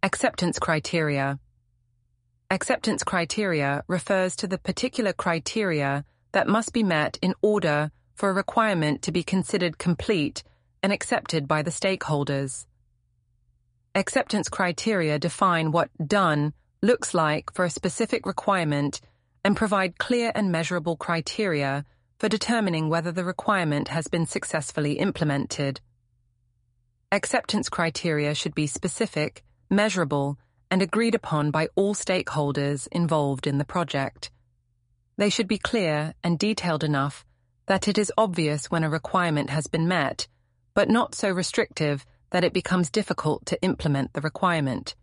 Acceptance criteria. Acceptance criteria refers to the particular criteria that must be met in order for a requirement to be considered complete and accepted by the stakeholders. Acceptance criteria define what done looks like for a specific requirement and provide clear and measurable criteria for determining whether the requirement has been successfully implemented. Acceptance criteria should be specific, measurable, and agreed upon by all stakeholders involved in the project. They should be clear and detailed enough that it is obvious when a requirement has been met, but not so restrictive that it becomes difficult to implement the requirement.